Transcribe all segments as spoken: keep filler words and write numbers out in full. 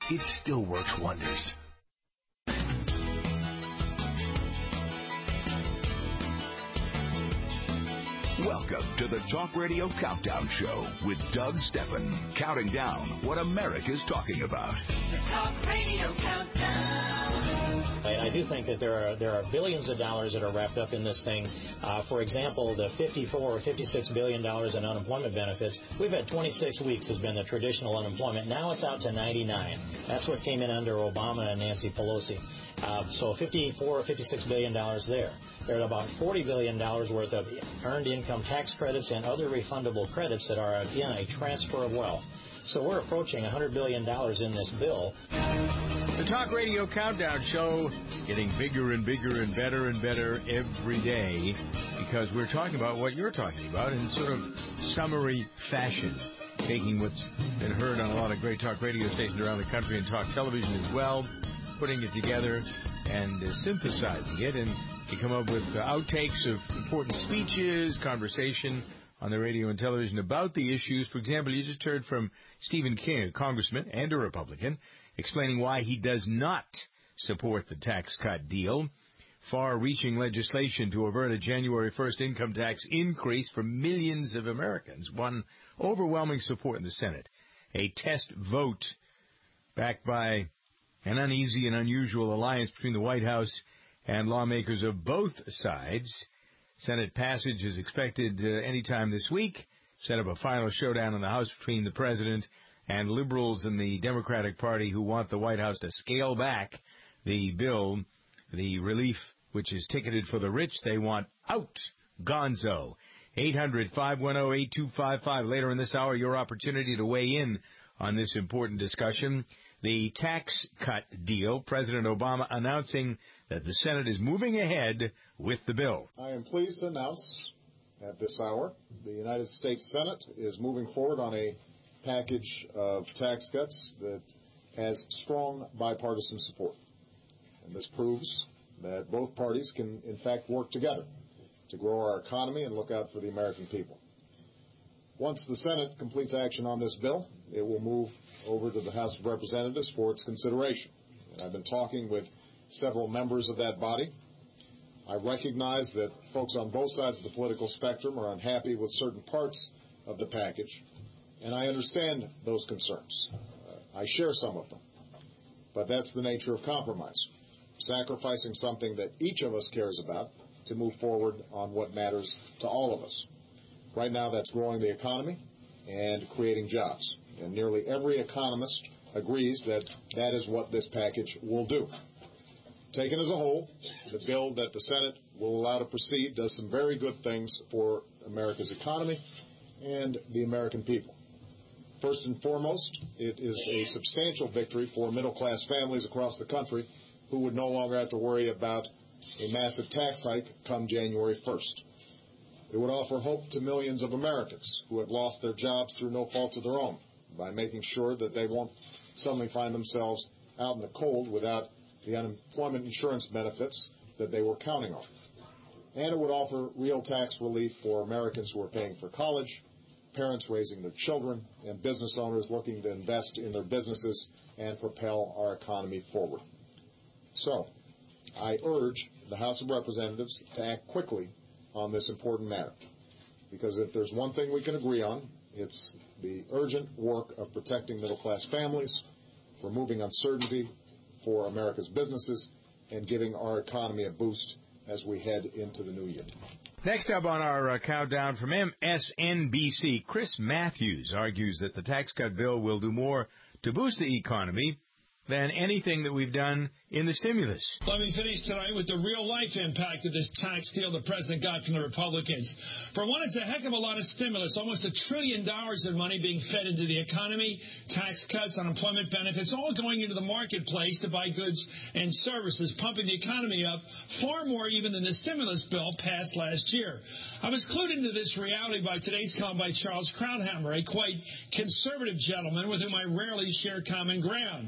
it still works wonders. Welcome to the Talk Radio Countdown Show with Doug Steffen, counting down what America's talking about. The Talk Radio Countdown. I, I do think that there are there are billions of dollars that are wrapped up in this thing. Uh, for example, the fifty-four or fifty-six billion dollars in unemployment benefits. We've had twenty-six weeks has been the traditional unemployment. Now it's out to ninety-nine. That's what came in under Obama and Nancy Pelosi. Uh, so fifty-four or fifty-six billion dollars there. There are about forty billion dollars worth of earned income tax credits and other refundable credits that are, again, a transfer of wealth. So we're approaching one hundred billion dollars in this bill. The Talk Radio Countdown Show getting bigger and bigger and better and better every day because we're talking about what you're talking about in sort of summary fashion, taking what's been heard on a lot of great talk radio stations around the country and talk television as well, putting it together and uh, synthesizing it, and you come up with uh, outtakes of important speeches, conversation on the radio and television about the issues. For example, you just heard from Stephen King, a congressman and a Republican, explaining why he does not support the tax cut deal. Far-reaching legislation to avert a January first income tax increase for millions of Americans won overwhelming support in the Senate. A test vote backed by an uneasy and unusual alliance between the White House and lawmakers of both sides. Senate passage is expected uh, anytime this week. Set up a final showdown in the House between the president and liberals in the Democratic Party who want the White House to scale back the bill, the relief which is ticketed for the rich. They want out. Gonzo. eight hundred, five one zero, eight two five five. Later in this hour, your opportunity to weigh in on this important discussion. The tax cut deal, President Obama announcing that the Senate is moving ahead with the bill. I am pleased to announce at this hour the United States Senate is moving forward on a package of tax cuts that has strong bipartisan support. And this proves that both parties can, in fact, work together to grow our economy and look out for the American people. Once the Senate completes action on this bill, it will move over to the House of Representatives for its consideration. And I've been talking with several members of that body. I recognize that folks on both sides of the political spectrum are unhappy with certain parts of the package, and I understand those concerns. Uh, I share some of them. But that's the nature of compromise, sacrificing something that each of us cares about to move forward on what matters to all of us. Right now, that's growing the economy and creating jobs. And nearly every economist agrees that that is what this package will do. Taken as a whole, the bill that the Senate will allow to proceed does some very good things for America's economy and the American people. First and foremost, it is a substantial victory for middle-class families across the country who would no longer have to worry about a massive tax hike come January first. It would offer hope to millions of Americans who have lost their jobs through no fault of their own by making sure that they won't suddenly find themselves out in the cold without the unemployment insurance benefits that they were counting on. And it would offer real tax relief for Americans who are paying for college, parents raising their children, and business owners looking to invest in their businesses and propel our economy forward. So, I urge the House of Representatives to act quickly on this important matter. Because if there's one thing we can agree on, it's the urgent work of protecting middle-class families, removing uncertainty for America's businesses, and giving our economy a boost as we head into the new year. Next up on our uh, countdown from M S N B C, Chris Matthews argues that the tax cut bill will do more to boost the economy than anything that we've done in the stimulus. Let me finish tonight with the real-life impact of this tax deal the president got from the Republicans. For one, it's a heck of a lot of stimulus, almost a trillion dollars of money being fed into the economy, tax cuts, unemployment benefits, all going into the marketplace to buy goods and services, pumping the economy up far more even than the stimulus bill passed last year. I was clued into this reality by today's call by Charles Krauthammer, a quite conservative gentleman with whom I rarely share common ground. He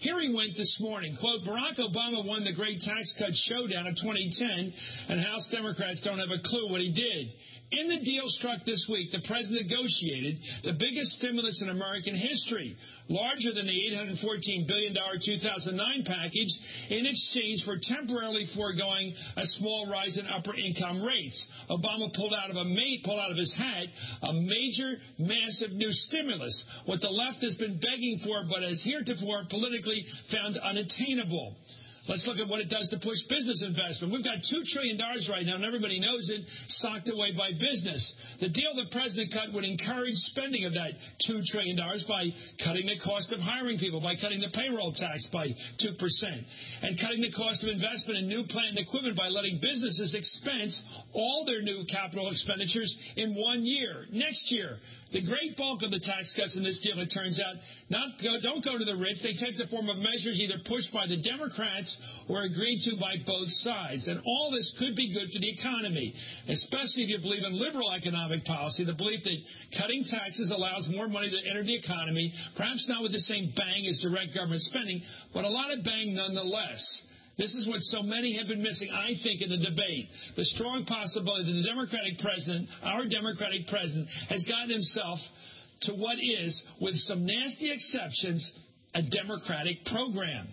Here he went this morning. Quote, Barack Obama won the great tax cut showdown of twenty ten, and House Democrats don't have a clue what he did. In the deal struck this week, the president negotiated the biggest stimulus in American history, larger than the eight hundred fourteen billion dollars two thousand nine package, in exchange for temporarily foregoing a small rise in upper income rates. Obama pulled out of a mate, pulled out of his hat a major, massive new stimulus, what the left has been begging for but has heretofore politically found unattainable. Let's look at what it does to push business investment. We've got two trillion dollars right now, and everybody knows it, socked away by business. The deal the president cut would encourage spending of that two trillion dollars by cutting the cost of hiring people, by cutting the payroll tax by two percent, and cutting the cost of investment in new plant and equipment by letting businesses expense all their new capital expenditures in one year. Next year, the great bulk of the tax cuts in this deal, it turns out, not go, don't go to the rich. They take the form of measures either pushed by the Democrats or agreed to by both sides. And all this could be good for the economy, especially if you believe in liberal economic policy, the belief that cutting taxes allows more money to enter the economy, perhaps not with the same bang as direct government spending, but a lot of bang nonetheless. This is what so many have been missing, I think, in the debate. The strong possibility that the Democratic president, our Democratic president, has gotten himself to what is, with some nasty exceptions, a Democratic program.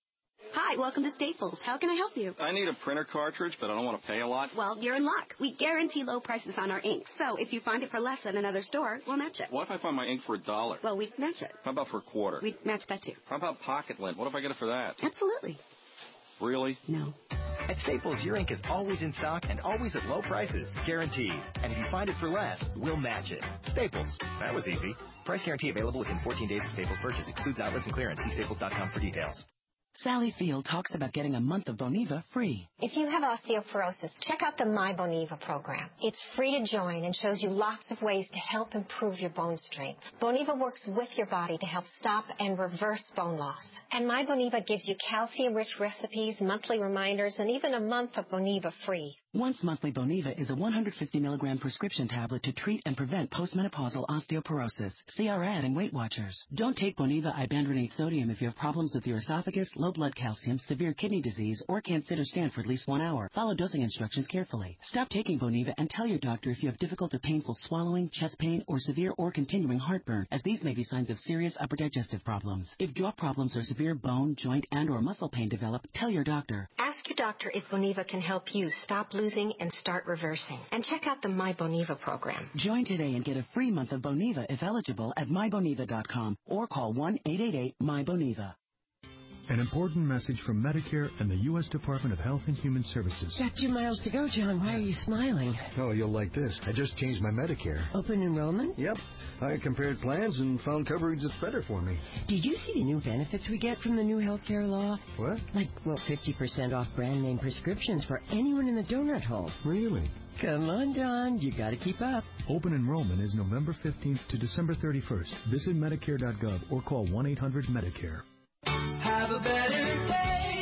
Hi, welcome to Staples. How can I help you? I need a printer cartridge, but I don't want to pay a lot. Well, you're in luck. We guarantee low prices on our ink. So if you find it for less than another store, we'll match it. What if I find my ink for a dollar? Well, we'd match it. How about for a quarter? We'd match that, too. How about pocket lint? What if I get it for that? Absolutely. Really? No. At Staples, your ink is always in stock and always at low prices. Guaranteed. And if you find it for less, we'll match it. Staples. That was easy. Price guarantee available within fourteen days of Staples purchase. Excludes outlets and clearance. See staples dot com for details. Sally Field talks about getting a month of Boniva free. If you have osteoporosis, check out the My Boniva program. It's free to join and shows you lots of ways to help improve your bone strength. Boniva works with your body to help stop and reverse bone loss. And My Boniva gives you calcium-rich recipes, monthly reminders, and even a month of Boniva free. Once monthly Boniva is a one hundred fifty milligram prescription tablet to treat and prevent postmenopausal osteoporosis. See our ad in Weight Watchers. Don't take Boniva ibandronate sodium if you have problems with your esophagus, low blood calcium, severe kidney disease, or can't sit or stand for at least one hour. Follow dosing instructions carefully. Stop taking Boniva and tell your doctor if you have difficult or painful swallowing, chest pain, or severe or continuing heartburn, as these may be signs of serious upper digestive problems. If jaw problems or severe bone, joint, and or muscle pain develop, tell your doctor. Ask your doctor if Boniva can help you stop losing and start reversing. And check out the My Boniva program. Join today and get a free month of Boniva if eligible at my boniva dot com or call one eight eight eight M Y Boniva. An important message from Medicare and the U S Department of Health and Human Services. Got two miles to go, John. Why are you smiling? Oh, you'll like this. I just changed my Medicare. Open enrollment? Yep. I compared plans and found coverage that's better for me. Did you see the new benefits we get from the new health care law? What? Like, well, fifty percent off brand name prescriptions for anyone in the donut hole. Really? Come on, John. You got to keep up. Open enrollment is November fifteenth to December thirty-first. Visit Medicare dot gov or call one eight hundred Medicare. Have a better day.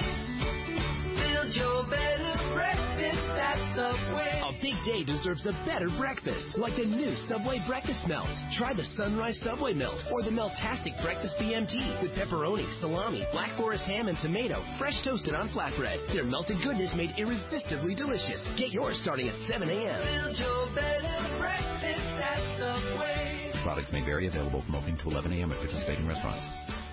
Build your better breakfast at Subway. A big day deserves a better breakfast, like the new Subway Breakfast Melt. Try the Sunrise Subway Melt or the Meltastic Breakfast B M T with pepperoni, salami, Black Forest ham, and tomato, fresh toasted on flatbread. Their melted goodness made irresistibly delicious. Get yours starting at seven a.m. Build your better breakfast at Subway. Products may vary. Available from opening to eleven a.m. at participating restaurants.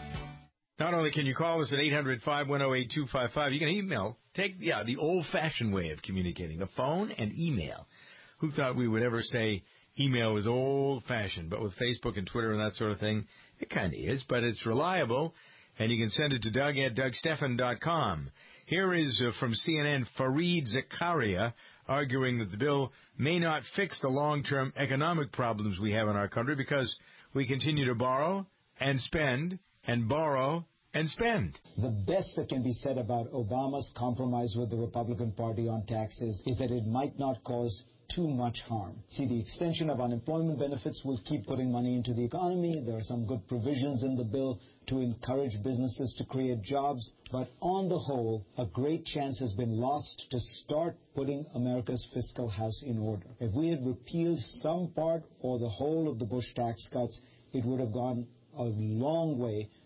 Not only can you call us at eight hundred, five one zero, eight two five five, you can email. Take, yeah, the old-fashioned way of communicating, the phone and email. Who thought we would ever say email was old-fashioned? But with Facebook and Twitter and that sort of thing, it kind of is, but it's reliable. And you can send it to Doug at Doug Stephan dot com. Here is uh, from C N N, Fareed Zakaria, arguing that the bill may not fix the long-term economic problems we have in our country because we continue to borrow and spend and borrow and spend. The best that can be said about Obama's compromise with the Republican Party on taxes is that it might not cause too much harm. See, the extension of unemployment benefits will keep putting money into the economy. There are some good provisions in the bill to encourage businesses to create jobs. But on the whole, a great chance has been lost to start putting America's fiscal house in order. If we had repealed some part or the whole of the Bush tax cuts, it would have gone a long way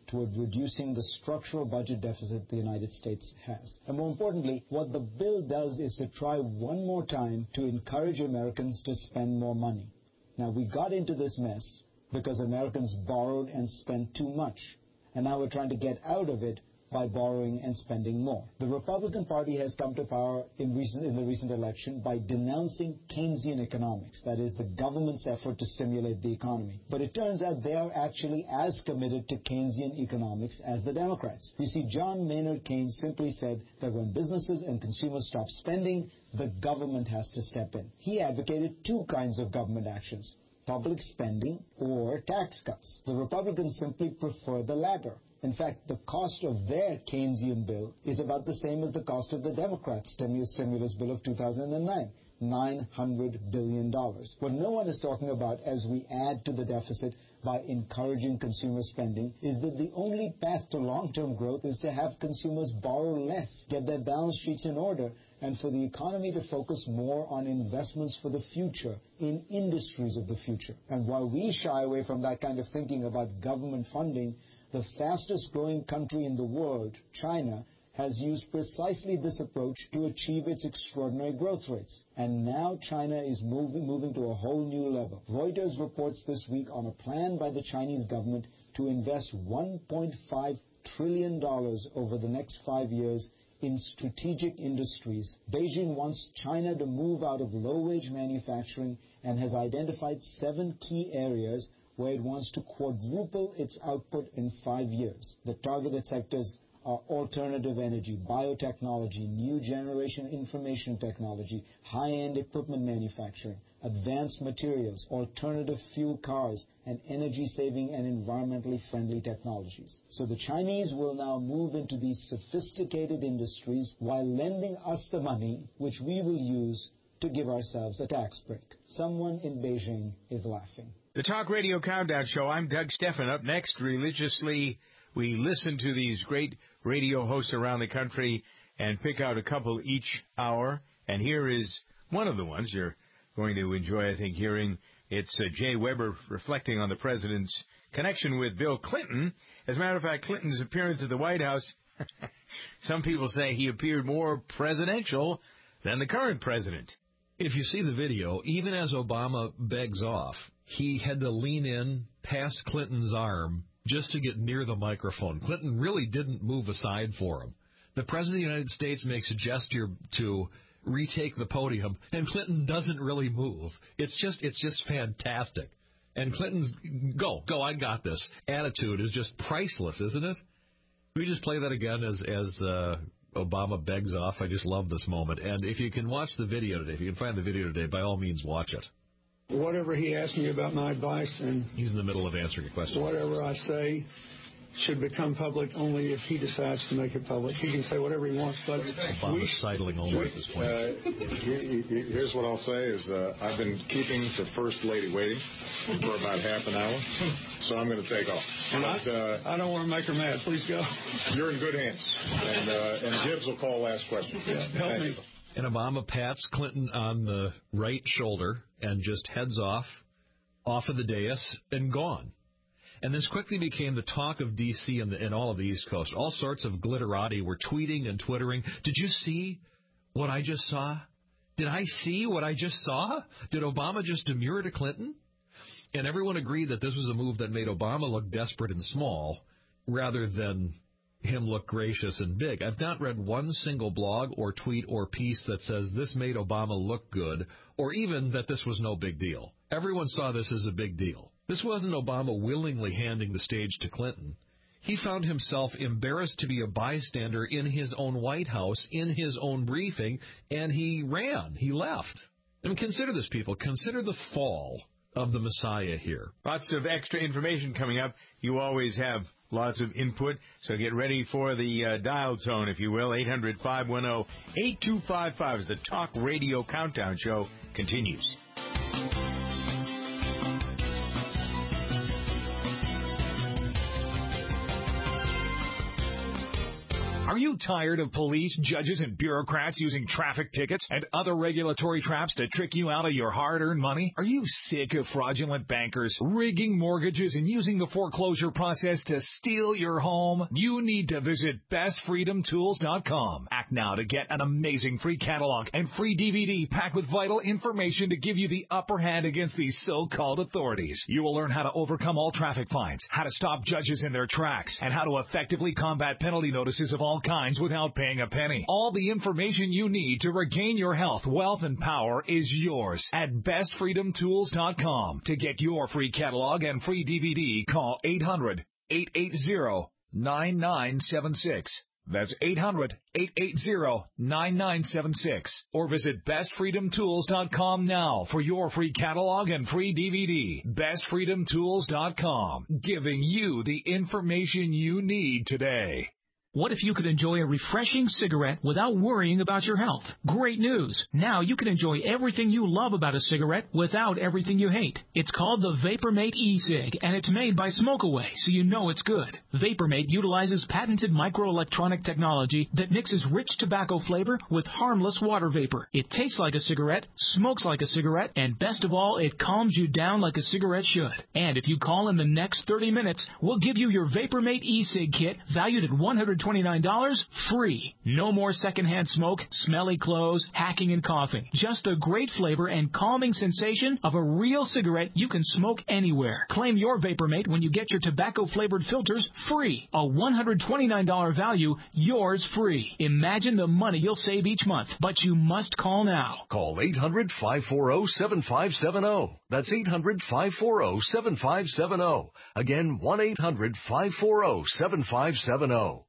toward reducing the structural budget deficit the United States has. And more importantly, what the bill does is to try one more time to encourage Americans to spend more money. Now, we got into this mess because Americans borrowed and spent too much, and now we're trying to get out of it by borrowing and spending more. The Republican Party has come to power in, recent, in the recent election by denouncing Keynesian economics, that is, the government's effort to stimulate the economy. But it turns out they are actually as committed to Keynesian economics as the Democrats. You see, John Maynard Keynes simply said that when businesses and consumers stop spending, the government has to step in. He advocated two kinds of government actions: public spending or tax cuts. The Republicans simply prefer the latter. In fact, the cost of their Keynesian bill is about the same as the cost of the Democrats' stimulus bill of two thousand nine, nine hundred billion dollars. What no one is talking about as we add to the deficit by encouraging consumer spending is that the only path to long-term growth is to have consumers borrow less, get their balance sheets in order, and for the economy to focus more on investments for the future, in industries of the future. And while we shy away from that kind of thinking about government funding, the fastest growing country in the world, China, has used precisely this approach to achieve its extraordinary growth rates. And now China is moving, moving to a whole new level. Reuters reports this week on a plan by the Chinese government to invest one point five trillion dollars over the next five years in strategic industries. Beijing wants China to move out of low-wage manufacturing and has identified seven key areas where it wants to quadruple its output in five years. The targeted sectors are alternative energy, biotechnology, new generation information technology, high-end equipment manufacturing, advanced materials, alternative fuel cars, and energy-saving and environmentally friendly technologies. So the Chinese will now move into these sophisticated industries while lending us the money which we will use to give ourselves a tax break. Someone in Beijing is laughing. The Talk Radio Countdown Show. I'm Doug Stephan. Up next, religiously, we listen to these great radio hosts around the country and pick out a couple each hour. And here is one of the ones you're going to enjoy, I think, hearing. It's uh, Jay Weber reflecting on the president's connection with Bill Clinton. As a matter of fact, Clinton's appearance at the White House, some people say he appeared more presidential than the current president. If you see the video, even as Obama begs off, he had to lean in past Clinton's arm just to get near the microphone. Clinton really didn't move aside for him. The President of the United States makes a gesture to retake the podium, and Clinton doesn't really move. It's just it's just fantastic. And Clinton's go, go, I got this attitude is just priceless, isn't it? Can we just play that again as, as uh, Obama begs off? I just love this moment. And if you can watch the video today, if you can find the video today, by all means, watch it. Whatever he asks me about my advice, and he's in the middle of answering a question. Whatever I say should become public only if he decides to make it public. He can say whatever he wants, but Obama's sidling over at this point. Uh, here's what I'll say is uh, I've been keeping the First Lady waiting for about half an hour, so I'm going to take off. But, uh, I don't want to make her mad. Please go. You're in good hands, and, uh, and Gibbs will call last question. Yeah, help Thank me. you. And Obama pats Clinton on the right shoulder and just heads off, off of the dais, and gone. And this quickly became the talk of D C and, and all of the East Coast. All sorts of glitterati were tweeting and twittering. Did you see what I just saw? Did I see what I just saw? Did Obama just demur to Clinton? And everyone agreed that this was a move that made Obama look desperate and small rather than him look gracious and big. I've not read one single blog or tweet or piece that says this made Obama look good or even that this was no big deal. Everyone saw this as a big deal. This wasn't Obama willingly handing the stage to Clinton. He found himself embarrassed to be a bystander in his own White House, in his own briefing, and he ran. He left. I mean, consider this, people. Consider the fall of the Messiah here. Lots of extra information coming up. You always have lots of input, so get ready for the uh, dial tone, if you will. eight hundred, five one zero, eight two five five as the Talk Radio Countdown Show continues. Are you tired of police, judges, and bureaucrats using traffic tickets and other regulatory traps to trick you out of your hard-earned money? Are you sick of fraudulent bankers rigging mortgages and using the foreclosure process to steal your home? You need to visit best freedom tools dot com. Act now to get an amazing free catalog and free D V D packed with vital information to give you the upper hand against these so-called authorities. You will learn how to overcome all traffic fines, how to stop judges in their tracks, and how to effectively combat penalty notices of all kinds without paying a penny. All the information you need to regain your health, wealth, and power is yours at best freedom tools dot com. To get your free catalog and free D V D, call eight hundred, eight eight zero, nine nine seven six. That's eight hundred, eight eight zero, nine nine seven six. Or visit best freedom tools dot com now for your free catalog and free D V D. best freedom tools dot com, giving you the information you need today. What if you could enjoy a refreshing cigarette without worrying about your health? Great news! Now you can enjoy everything you love about a cigarette without everything you hate. It's called the VaporMate e-cig, and it's made by Smokeaway, so you know it's good. VaporMate utilizes patented microelectronic technology that mixes rich tobacco flavor with harmless water vapor. It tastes like a cigarette, smokes like a cigarette, and best of all, it calms you down like a cigarette should. And if you call in the next thirty minutes, we'll give you your VaporMate e-cig kit valued at one hundred twenty-nine dollars free. No more secondhand smoke, smelly clothes, hacking and coughing. Just a great flavor and calming sensation of a real cigarette you can smoke anywhere. Claim your VaporMate when you get your tobacco-flavored filters free. A one hundred twenty-nine dollars value, yours free. Imagine the money you'll save each month, but you must call now. Call eight hundred, five four zero, seven five seven zero. That's eight hundred, five four zero, seven five seven zero. Again, one eight hundred, five four zero, seven five seven zero.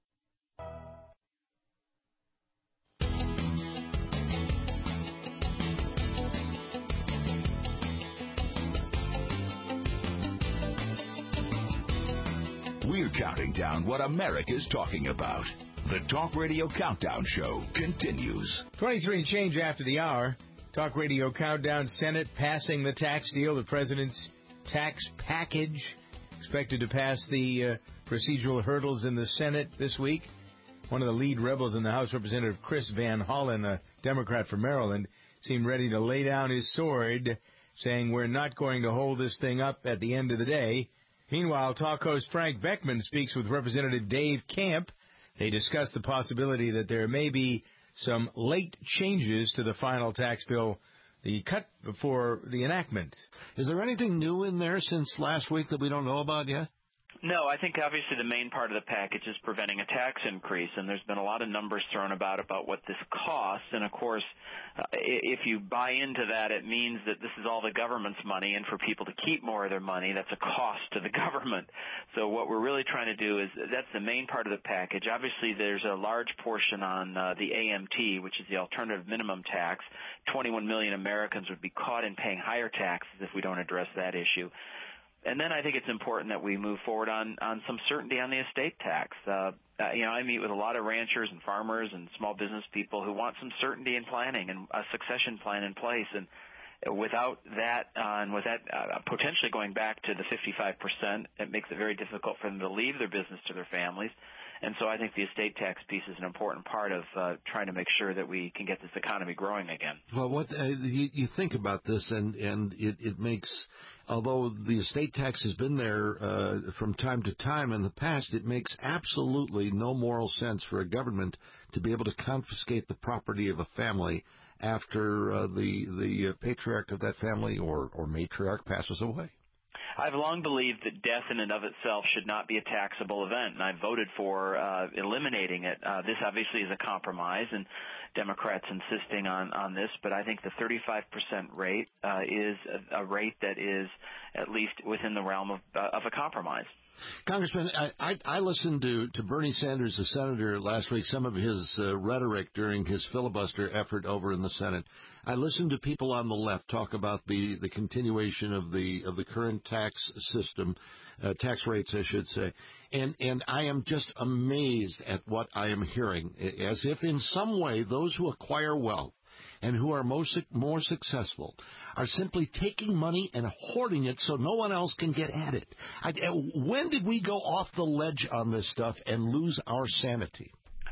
We're counting down what America's talking about. The Talk Radio Countdown Show continues. twenty-three and change after the hour. Talk Radio Countdown. Senate passing the tax deal, the president's tax package. Expected to pass the uh, procedural hurdles in the Senate this week. One of the lead rebels in the House, Representative Chris Van Hollen, a Democrat from Maryland, seemed ready to lay down his sword, saying we're not going to hold this thing up at the end of the day. Meanwhile, talk host Frank Beckman speaks with Representative Dave Camp. They discuss the possibility that there may be some late changes to the final tax bill, the cut before the enactment. Is there anything new in there since last week that we don't know about yet? No, I think obviously the main part of the package is preventing a tax increase, and there's been a lot of numbers thrown about about what this costs. And, of course, uh, if you buy into that, it means that this is all the government's money, and for people to keep more of their money, that's a cost to the government. So what we're really trying to do is that's the main part of the package. Obviously, there's a large portion on uh, the A M T, which is the alternative minimum tax. twenty-one million Americans would be caught in paying higher taxes if we don't address that issue. And then I think it's important that we move forward on, on some certainty on the estate tax. Uh, uh, you know, I meet with a lot of ranchers and farmers and small business people who want some certainty in planning and a succession plan in place. And without that, uh, and with that uh, potentially going back to the fifty-five percent, it makes it very difficult for them to leave their business to their families. And so I think the estate tax piece is an important part of uh, trying to make sure that we can get this economy growing again. Well, what uh, you, you think about this, and, and it, it makes, although the estate tax has been there uh, from time to time in the past, it makes absolutely no moral sense for a government to be able to confiscate the property of a family after uh, the the patriarch of that family or, or matriarch passes away. I've long believed that death in and of itself should not be a taxable event, and I've voted for uh, eliminating it. Uh, this obviously is a compromise, and Democrats insisting on, on this, but I think the thirty-five percent rate uh, is a, a rate that is at least within the realm of, uh, of a compromise. Congressman, I, I, I listened to, to Bernie Sanders, the senator, last week, some of his uh, rhetoric during his filibuster effort over in the Senate. I listened to people on the left talk about the, the continuation of the of the current tax system, uh, tax rates, I should say, and and I am just amazed at what I am hearing, as if in some way those who acquire wealth and who are most more successful are simply taking money and hoarding it so no one else can get at it. I, when did we go off the ledge on this stuff and lose our sanity?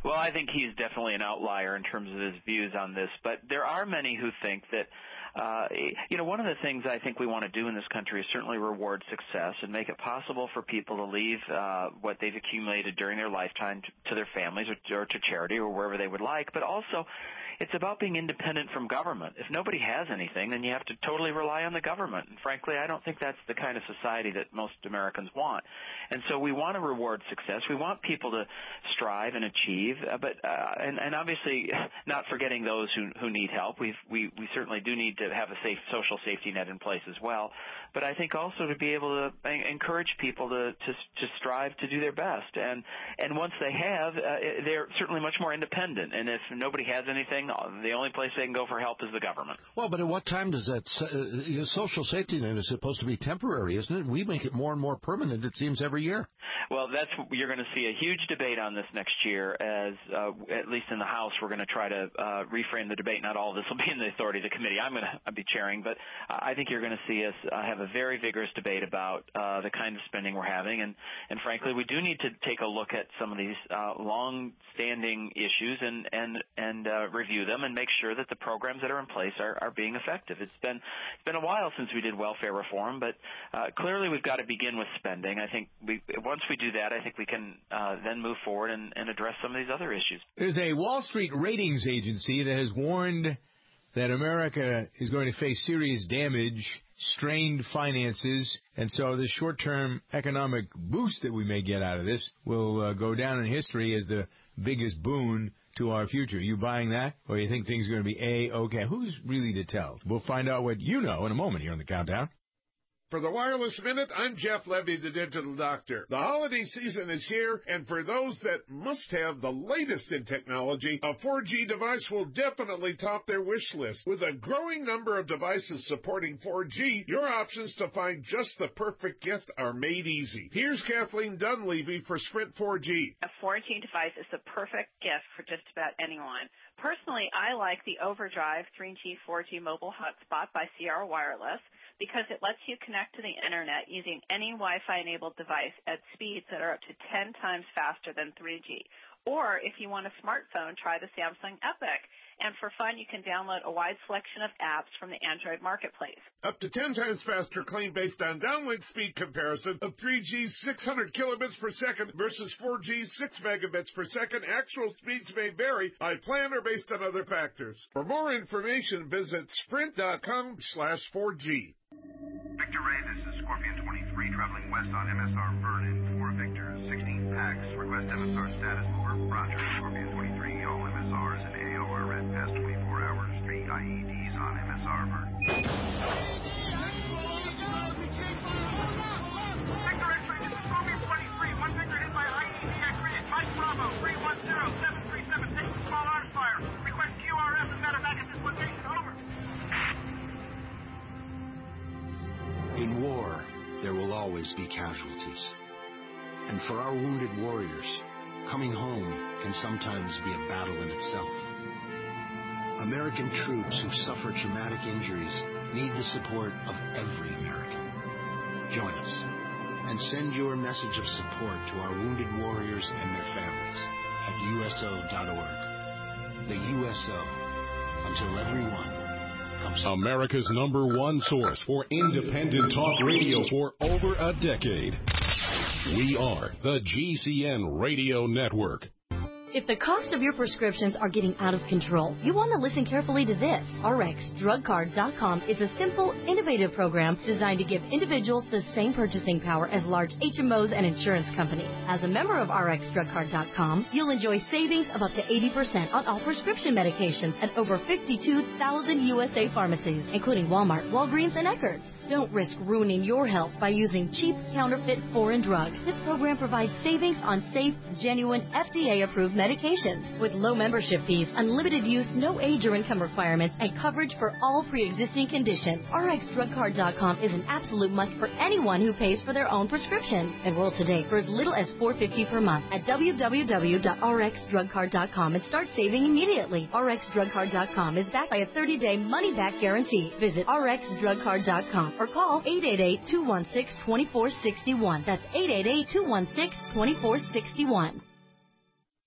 Well, I think he's definitely an outlier in terms of his views on this, but there are many who think that Uh, you know, one of the things I think we want to do in this country is certainly reward success and make it possible for people to leave uh, what they've accumulated during their lifetime to, to their families or, or to charity or wherever they would like. But also, it's about being independent from government. If nobody has anything, then you have to totally rely on the government. And frankly, I don't think that's the kind of society that most Americans want. And so we want to reward success. We want people to strive and achieve, uh, but uh, and, and obviously not forgetting those who, who need help. We've, we we certainly do need to have a safe social safety net in place as well. But I think also to be able to encourage people to to, to strive to do their best. And and once they have, uh, they're certainly much more independent. And if nobody has anything, the only place they can go for help is the government. Well, but at what time does that uh, social safety net is supposed to be temporary, isn't it? We make it more and more permanent, it seems, every year. Well, that's you're going to see a huge debate on this next year. As uh, at least in the House, we're going to try to uh, reframe the debate. Not all of this will be in the authority of the committee. I'm going to be chairing, but I think you're going to see us uh, have a very vigorous debate about uh, the kind of spending we're having, and and frankly, we do need to take a look at some of these uh, long-standing issues and and and uh, review them and make sure that the programs that are in place are, are being effective. It's been it's been a while since we did welfare reform, but uh, clearly we've got to begin with spending. I think we once we do that, I think we can uh, then move forward and, and address some of these other issues. There's a Wall Street ratings agency that has warned that America is going to face serious damage, strained finances, and so the short-term economic boost that we may get out of this will uh, go down in history as the biggest boon to our future. You buying that, or you think things are going to be A-okay? Who's really to tell? We'll find out what you know in a moment here on the Countdown. For the Wireless Minute, I'm Jeff Levy, the Digital Doctor. The holiday season is here, and for those that must have the latest in technology, a four G device will definitely top their wish list. With a growing number of devices supporting four G, your options to find just the perfect gift are made easy. Here's Kathleen Dunleavy for Sprint four G. A four G device is the perfect gift for just about anyone. Personally, I like the Overdrive three G four G mobile hotspot by Sierra Wireless, because it lets you connect to the internet using any Wi-Fi enabled device at speeds that are up to ten times faster than three G. Or if you want a smartphone, try the Samsung Epic. And for fun, you can download a wide selection of apps from the Android marketplace. Up to ten times faster claim based on downlink speed comparison of three G six hundred kilobits per second versus four G six megabits per second. Actual speeds may vary by plan or based on other factors. For more information, visit sprint.com slash 4G. Victor Ray, this is Scorpion twenty-three traveling west on M S R Vernon for Victor. sixteen packs. Request M S R status over. Roger. Scorpion twenty-three, all M S Rs and A O are read past twenty-four hours. Three I E Ds on M S R Vernon. Victor X-ray, this is Scorpion twenty-three. One Victor hit by I E D X-ray at Mike Bravo, three one zero seven three seven. Taking small arms fire. Request Q R F and medevac at this location. Over. In war, there will always be casualties. And for our wounded warriors, coming home can sometimes be a battle in itself. American troops who suffer traumatic injuries need the support of every American. Join us and send your message of support to our wounded warriors and their families at U S O dot org. The U S O, until everyone America's number one source for independent talk radio for over a decade. We are the G C N Radio Network. If the cost of your prescriptions are getting out of control, you want to listen carefully to this. R X Drug Card dot com is a simple, innovative program designed to give individuals the same purchasing power as large H M Os and insurance companies. As a member of R X Drug Card dot com, you'll enjoy savings of up to eighty percent on all prescription medications at over fifty-two thousand U S A pharmacies, including Walmart, Walgreens, and Eckerd's. Don't risk ruining your health by using cheap, counterfeit, foreign drugs. This program provides savings on safe, genuine, F D A-approved medications with low membership fees, unlimited use, no age or income requirements, and coverage for all pre-existing conditions. R X Drug Card dot com is an absolute must for anyone who pays for their own prescriptions. Enroll today for as little as four dollars and fifty cents per month at w w w dot r x drug card dot com and start saving immediately. R X Drug Card dot com is backed by a thirty-day money-back guarantee. Visit R X Drug Card dot com or call eight eight eight, two one six, two four six one. That's eight eight eight, two one six, two four six one.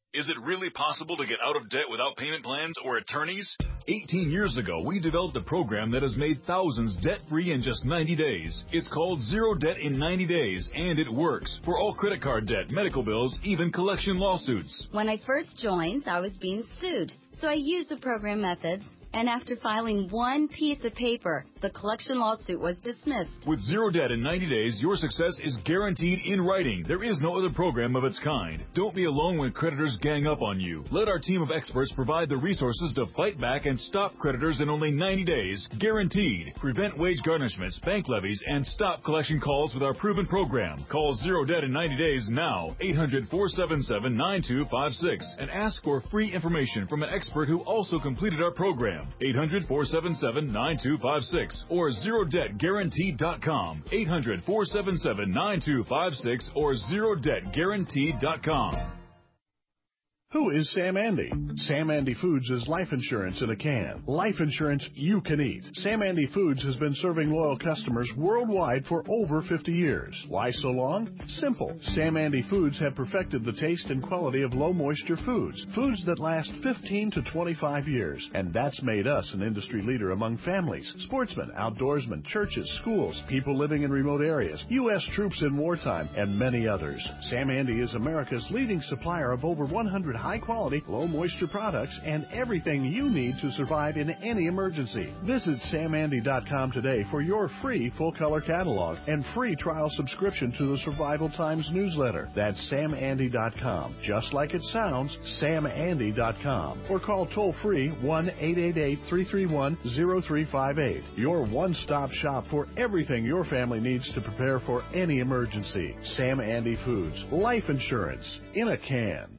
Is it really possible to get out of debt without payment plans or attorneys? eighteen years ago, we developed a program that has made thousands debt-free in just ninety days. It's called Zero Debt in ninety days, and it works for all credit card debt, medical bills, even collection lawsuits. When I first joined, I was being sued, so I used the program methods. And after filing one piece of paper, the collection lawsuit was dismissed. With Zero Debt in ninety days, your success is guaranteed in writing. There is no other program of its kind. Don't be alone when creditors gang up on you. Let our team of experts provide the resources to fight back and stop creditors in only ninety days. Guaranteed. Prevent wage garnishments, bank levies, and stop collection calls with our proven program. Call Zero Debt in ninety days now. eight hundred, four seven seven, nine two five six. And ask for free information from an expert who also completed our program. eight hundred, four seven seven, nine two five six or zero debt guaranteed dot com. eight hundred, four seven seven, nine two five six or zero debt guaranteed dot com. Who is Sam Andy? Sam Andy Foods is life insurance in a can. Life insurance you can eat. Sam Andy Foods has been serving loyal customers worldwide for over fifty years. Why so long? Simple. Sam Andy Foods have perfected the taste and quality of low-moisture foods. Foods that last fifteen to twenty-five years. And that's made us an industry leader among families, sportsmen, outdoorsmen, churches, schools, people living in remote areas, U S troops in wartime, and many others. Sam Andy is America's leading supplier of over one hundred high-quality, low-moisture products and everything you need to survive in any emergency. Visit sam andy dot com today for your free full-color catalog and free trial subscription to the Survival Times newsletter. That's sam andy dot com. Just like it sounds, sam andy dot com. Or call toll-free one eight eight eight, three three one, zero three five eight. Your one-stop shop for everything your family needs to prepare for any emergency. Sam Andy Foods. Life insurance in a can.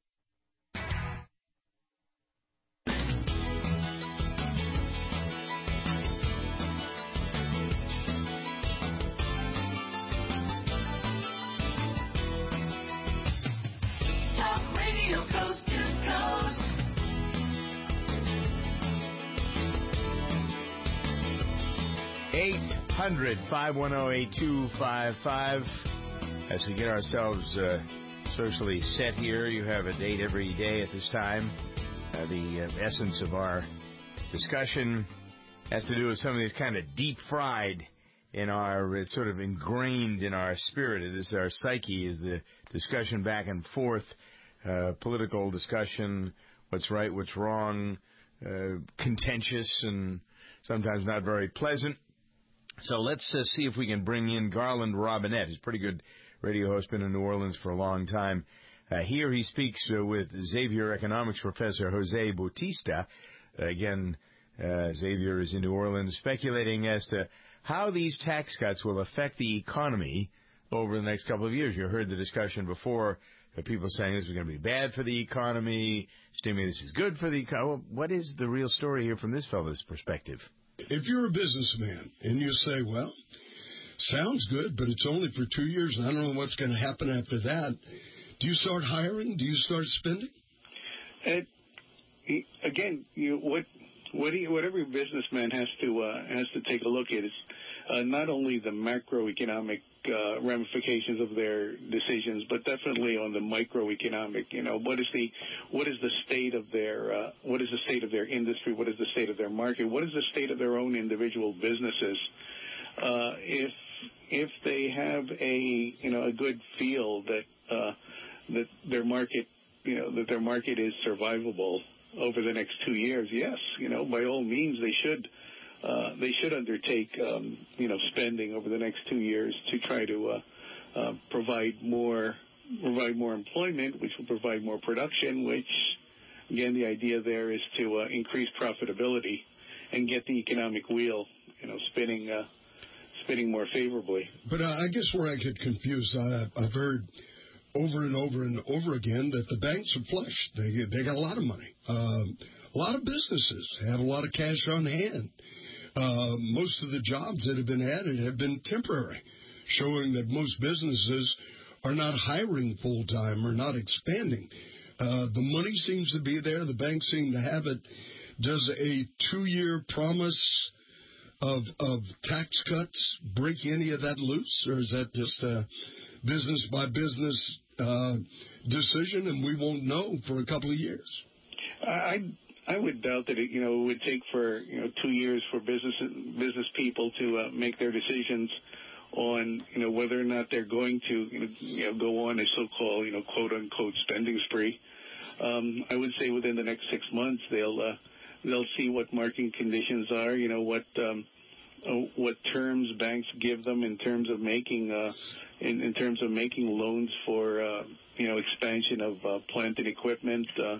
eight hundred, five one zero, eight two five five. As we get ourselves uh, socially set here, you have a date every day at this time. Uh, the uh, essence of our discussion has to do with something that's kind of deep-fried in our, it's sort of ingrained in our spirit. It is our psyche, is the discussion back and forth, uh, political discussion, what's right, what's wrong, uh, contentious and sometimes not very pleasant. So let's uh, see if we can bring in Garland Robinette. He's a pretty good radio host, been in New Orleans for a long time. Uh, here he speaks uh, with Xavier economics professor Jose Bautista. Uh, again, uh, Xavier is in New Orleans speculating as to how these tax cuts will affect the economy over the next couple of years. You heard the discussion before, uh, people saying this is going to be bad for the economy, stimulus is good for the economy. Well, what is the real story here from this fellow's perspective? If you're a businessman and you say, well, sounds good, but it's only for two years and I don't know what's going to happen after that, do you start hiring? Do you start spending? It, again, you, what what, he, what every businessman has to uh, has to take a look at is uh, not only the macroeconomic uh, ramifications of their decisions, but definitely on the microeconomic. You know, what is the what is the state of their uh, what is the state of their industry? What is the state of their market? What is the state of their own individual businesses? Uh, if if they have a you know a good feel that uh, that their market you know that their market is survivable over the next two years, yes, you know by all means they should. Uh, they should undertake, um, you know, spending over the next two years to try to uh, uh, provide more, provide more employment, which will provide more production. Which, again, the idea there is to uh, increase profitability and get the economic wheel, you know, spinning, uh, spinning more favorably. But uh, I guess where I get confused, I, I've heard over and over and over again that the banks are flush. They they got a lot of money. Um, a lot of businesses have a lot of cash on hand. Uh, most of the jobs that have been added have been temporary, showing that most businesses are not hiring full-time or not expanding. Uh, the money seems to be there. The banks seem to have it. Does a two-year promise of of tax cuts break any of that loose, or is that just a business-by-business uh, decision, and we won't know for a couple of years. I I would doubt that it, you know, it would take for, you know, two years for business business people to uh, make their decisions on, you know, whether or not they're going to, you know, you know go on a so-called, you know, quote-unquote spending spree. Um, I would say within the next six months they'll uh, they'll see what market conditions are, you know, what um, uh, what terms banks give them in terms of making uh, in, in terms of making loans for uh, you know expansion of uh, plant and equipment, uh,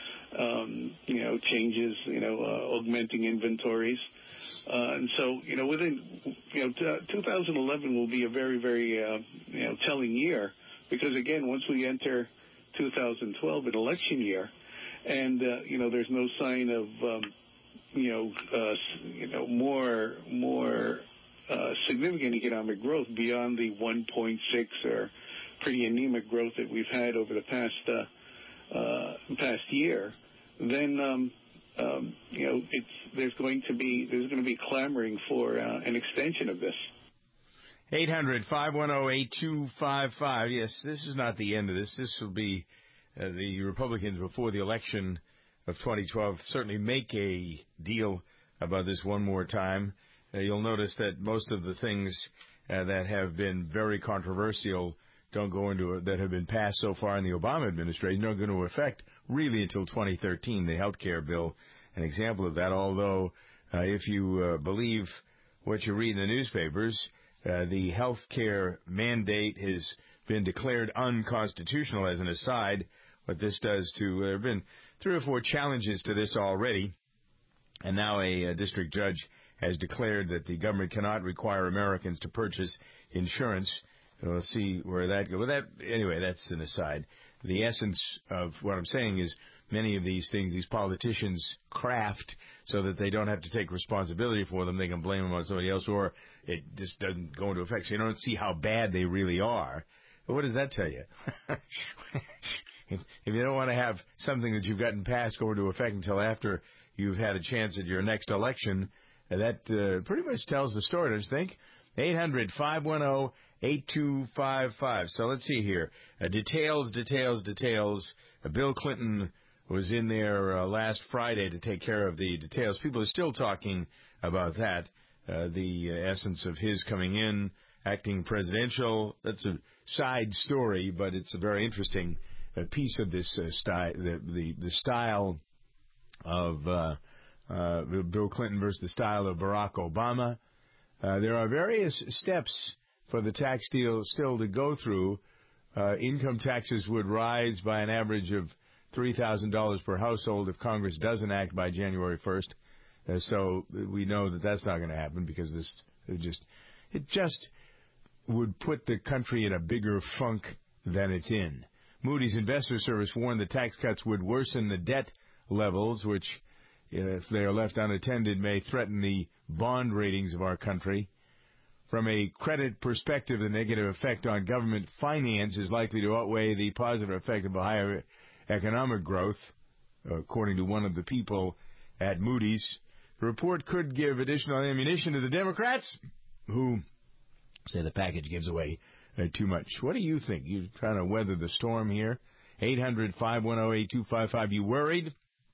um, you know changes, you know uh, augmenting inventories, uh, and so you know within you know t- two thousand eleven will be a very very uh, you know telling year, because again once we enter two thousand twelve, an election year, and uh, you know there's no sign of um, you know uh, you know more more uh, significant economic growth beyond the one point six or pretty anemic growth that we've had over the past uh, uh, past year, then um, um, you know it's there's going to be there's going to be clamoring for uh, an extension of this. eight hundred, five one zero, eight two five five. Yes, this is not the end of this. This will be uh, the Republicans before the election of twenty twelve certainly make a deal about this one more time. Uh, you'll notice that most of the things uh, that have been very controversial don't go into it, that have been passed so far in the Obama administration, don't go into effect really until twenty thirteen. The health care bill, an example of that, although uh, if you uh, believe what you read in the newspapers, Uh, the health care mandate has been declared unconstitutional. As an aside, what this does to, uh, there have been three or four challenges to this already, and now a, a district judge has declared that the government cannot require Americans to purchase insurance. Uh, let's see where that goes. Well, that, anyway, that's an aside. The essence of what I'm saying is many of these things, these politicians craft so that they don't have to take responsibility for them. They can blame them on somebody else, or it just doesn't go into effect. So you don't see how bad they really are. But what does that tell you? if, if you don't want to have something that you've gotten passed go into effect until after you've had a chance at your next election, that uh, pretty much tells the story, don't you think? eight hundred, five one zero, eight two five five. So let's see here. Uh, details, details, details. Uh, Bill Clinton was in there uh, last Friday to take care of the details. People are still talking about that, uh, the uh, essence of his coming in, acting presidential. That's a side story, but it's a very interesting uh, piece of this uh, style, the, the, the style of uh, uh, Bill Clinton versus the style of Barack Obama. Uh, there are various steps for the tax deal still to go through. Uh, income taxes would rise by an average of three thousand dollars per household if Congress doesn't act by January first. Uh, so we know that that's not going to happen because this it just it just would put the country in a bigger funk than it's in. Moody's Investor Service warned the tax cuts would worsen the debt levels, which, if they are left unattended, may threaten the bond ratings of our country. From a credit perspective, the negative effect on government finance is likely to outweigh the positive effect of a higher economic growth, according to one of the people at Moody's. The report could give additional ammunition to the Democrats, who say the package gives away uh, too much. What do you think? You trying to weather the storm here? eight hundred, five one zero, eight two five five. You worried?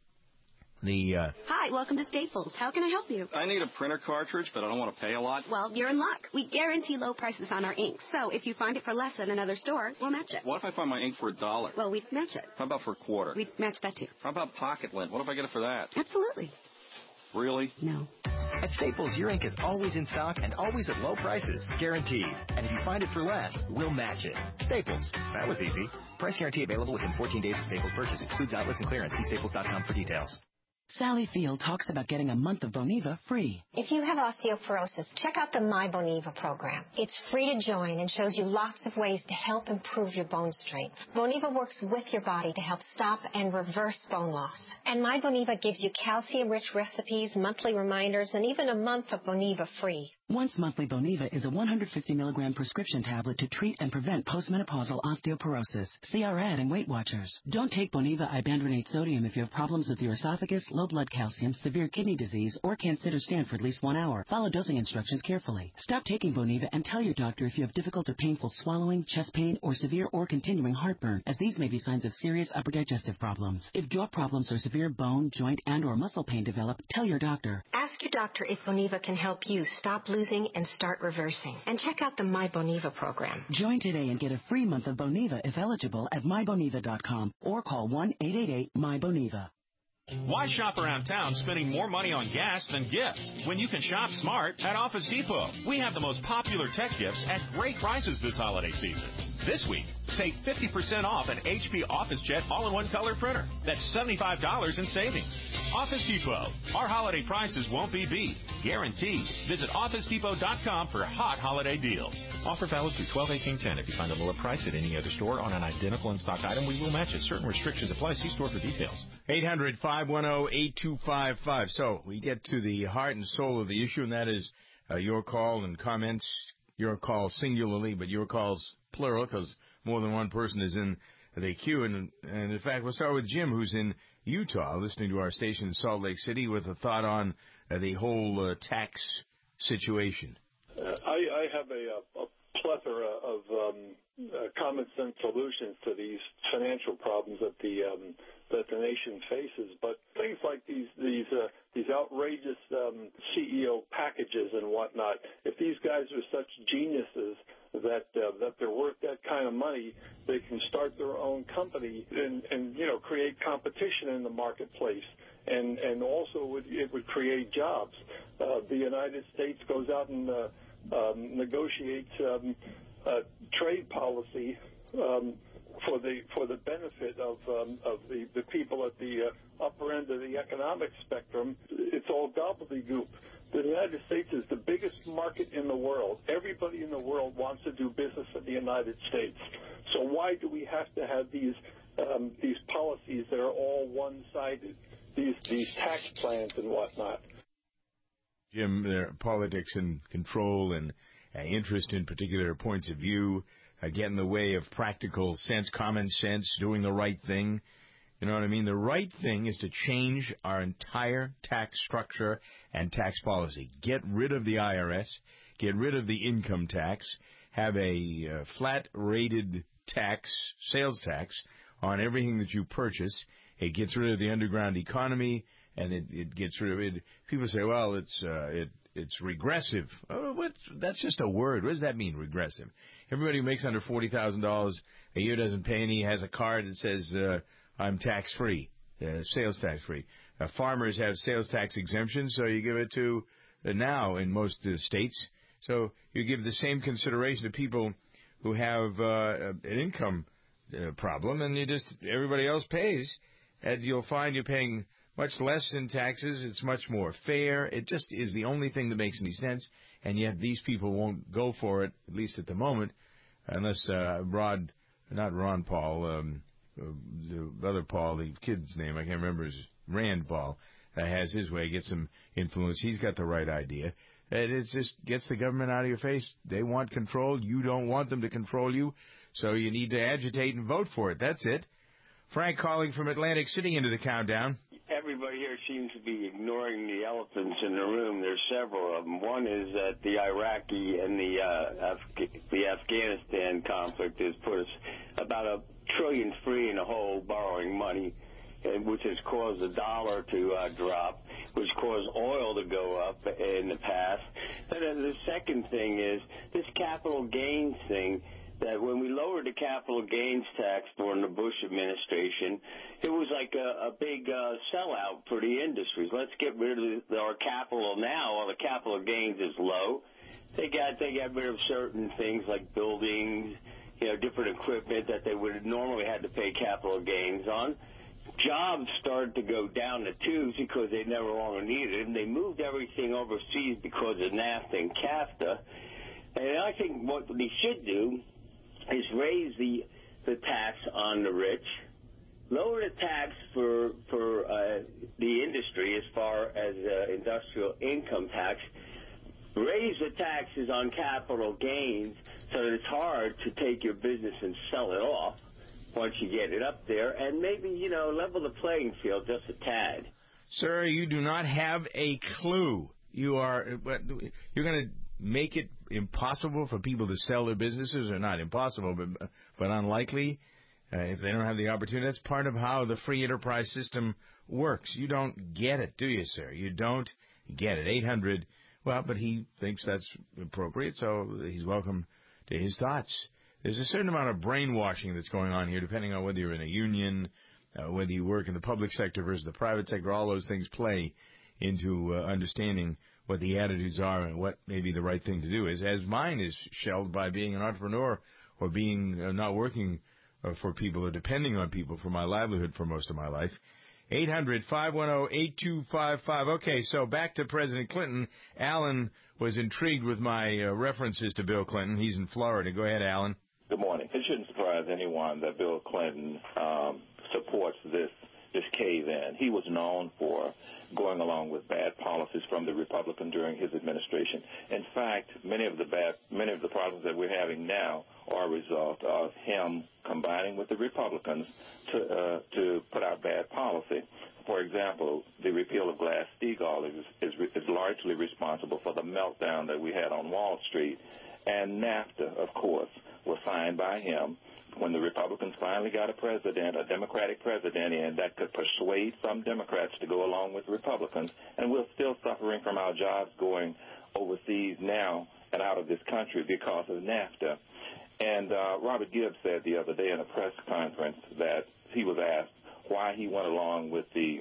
The uh, Hi, welcome to Staples. How can I help you? I need a printer cartridge, but I don't want to pay a lot. Well, you're in luck. We guarantee low prices on our ink. So if you find it for less at another store, we'll match it. What if I find my ink for a dollar? Well, we'd match it. How about for a quarter? We'd match that too. How about pocket lint? What if I get it for that? Absolutely. Really? No. At Staples, your ink is always in stock and always at low prices. Guaranteed. And if you find it for less, we'll match it. Staples. That was easy. Price guarantee available within fourteen days of Staples purchase. Excludes outlets and clearance. See staples dot com for details. Sally Field talks about getting a month of Boniva free. If you have osteoporosis, check out the My Boniva program. It's free to join and shows you lots of ways to help improve your bone strength. Boniva works with your body to help stop and reverse bone loss. And My Boniva gives you calcium-rich recipes, monthly reminders, and even a month of Boniva free. Once monthly Boniva is a one hundred fifty milligram prescription tablet to treat and prevent postmenopausal osteoporosis. See our ad in Weight Watchers. Don't take Boniva ibandronate sodium if you have problems with your esophagus, low blood calcium, severe kidney disease, or can't sit or stand for at least one hour. Follow dosing instructions carefully. Stop taking Boniva and tell your doctor if you have difficult or painful swallowing, chest pain, or severe or continuing heartburn, as these may be signs of serious upper digestive problems. If jaw problems or severe bone, joint, and or muscle pain develop, tell your doctor. Ask your doctor if Boniva can help you stop losing and start reversing. And check out the My Boniva program. Join today and get a free month of Boniva if eligible at my boniva dot com or call one eight eight eight M Y Boniva. Why shop around town spending more money on gas than gifts when you can shop smart at Office Depot? We have the most popular tech gifts at great prices this holiday season. This week, save fifty percent off an H P OfficeJet all-in-one color printer. That's seventy-five dollars in savings. Office Depot. Our holiday prices won't be beat. Guaranteed. Visit office depot dot com for hot holiday deals. Offer valid through twelve eighteen ten. If you find a lower price at any other store on an identical in-stock item, we will match it. Certain restrictions apply. See store for details. eight hundred, five one zero, eight two five five. So we get to the heart and soul of the issue, and that is uh, your call and comments. Your call singularly, but your calls plural, because more than one person is in the queue. And, and in fact, we'll start with Jim, who's in Utah, listening to our station in Salt Lake City, with a thought on uh, the whole uh, tax situation. Uh, I, I have a, a plethora of um, uh, common sense solutions to these financial problems that the um, that the nation faces, but things like these these uh, these outrageous um, C E O packages and whatnot. If these guys are such geniuses that uh, that they're worth that kind of money, they can start their own company and, and you know create competition in the marketplace, and and also would, it would create jobs. Uh, the United States goes out and uh, um, negotiates um, uh, trade policy. Um, for the for the benefit of um, of the, the people at the uh, upper end of the economic spectrum. It's all gobbledygook. The United States is the biggest market in the world. Everybody in the world wants to do business in the United States. So why do we have to have these um, these policies that are all one-sided, these these tax plans and whatnot? Jim, their politics and control and uh, interest in particular points of view Uh, get in the way of practical sense, common sense, doing the right thing. You know what I mean? The right thing is to change our entire tax structure and tax policy. Get rid of the I R S. Get rid of the income tax. Have a uh, flat-rated tax, sales tax, on everything that you purchase. It gets rid of the underground economy, and it, it gets rid of it. People say, well, it's uh, it it's regressive. Oh, what's, that's just a word. What does that mean, regressive? Everybody who makes under forty thousand dollars a year doesn't pay any, has a card that says, uh, I'm tax-free, uh, sales tax-free. Uh, farmers have sales tax exemptions, so you give it to uh, now in most uh, states. So you give the same consideration to people who have uh, an income uh, problem, and you just everybody else pays, and you'll find you're paying much less in taxes. It's much more fair. It just is the only thing that makes any sense, and yet these people won't go for it, at least at the moment, unless uh, Rod, not Ron Paul, um, uh, the other Paul, the kid's name, I can't remember, his Rand Paul, uh, has his way, gets some influence. He's got the right idea. It is just gets the government out of your face. They want control. You don't want them to control you, so you need to agitate and vote for it. That's it. Frank calling from Atlantic City into the countdown. Everybody here seems to be ignoring the elephants in the room. There's several of them. One is that the Iraqi and the uh, Af- the Afghanistan conflict has put us about a trillion free in a hole borrowing money, and which has caused the dollar to uh, drop, which caused oil to go up in the past. And then the second thing is this capital gains thing, that when we lowered the capital gains tax during the Bush administration, it was like a, a big uh, sellout for the industries. Let's get rid of the, our capital now while the capital gains is low. They got they got rid of certain things like buildings, you know, different equipment that they would have normally had to pay capital gains on. Jobs started to go down the tubes because they never longer needed it, and they moved everything overseas because of NAFTA and CAFTA. And I think what they should do is raise the the tax on the rich, lower the tax for for uh, the industry as far as uh, industrial income tax, raise the taxes on capital gains so that it's hard to take your business and sell it off once you get it up there, and maybe, you know, level the playing field just a tad. Sir, you do not have a clue. You are, you're going to make it impossible for people to sell their businesses, or not impossible, but but unlikely uh, if they don't have the opportunity. That's part of how the free enterprise system works. You don't get it, do you, sir? You don't get it. eight hundred, well, but he thinks that's appropriate, so he's welcome to his thoughts. There's a certain amount of brainwashing that's going on here, depending on whether you're in a union, uh, whether you work in the public sector versus the private sector. All those things play into uh, understanding what the attitudes are and what maybe the right thing to do is, as mine is shelled by being an entrepreneur or being uh, not working uh, for people or depending on people for my livelihood for most of my life. eight hundred, five one zero, eight two five five. Okay, so back to President Clinton. Alan was intrigued with my uh, references to Bill Clinton. He's in Florida. Go ahead, Alan. Good morning. It shouldn't surprise anyone that Bill Clinton um, supports this this cave-in. He was known for going along with bad policies from the Republicans during his administration. In fact, many of the bad, many of the problems that we're having now are a result of him combining with the Republicans to uh, to put out bad policy. For example, the repeal of Glass-Steagall is, is is largely responsible for the meltdown that we had on Wall Street, and NAFTA, of course, was signed by him. When the Republicans finally got a president, a Democratic president in that could persuade some Democrats to go along with Republicans, and we're still suffering from our jobs going overseas now and out of this country because of NAFTA. And uh, Robert Gibbs said the other day in a press conference that he was asked why he went along with the